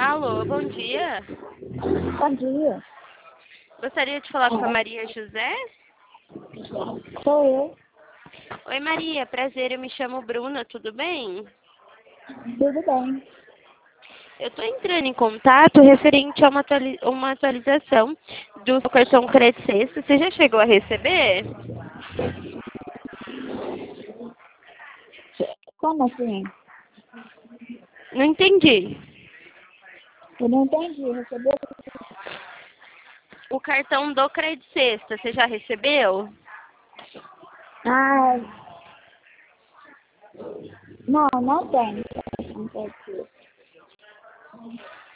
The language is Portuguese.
Alô, bom dia. Bom dia. Gostaria de falar com a Maria José? Sou eu. Oi, Maria, prazer, eu me chamo Bruna, tudo bem? Tudo bem. Eu estou entrando em contato referente a uma atualização do seu cartão Crédito Sexta. Você já chegou a receber? Como assim? Não entendi. Eu não entendi. Recebeu? O cartão do Crédito Sexta, você já recebeu? Ah, não tem. Não tem.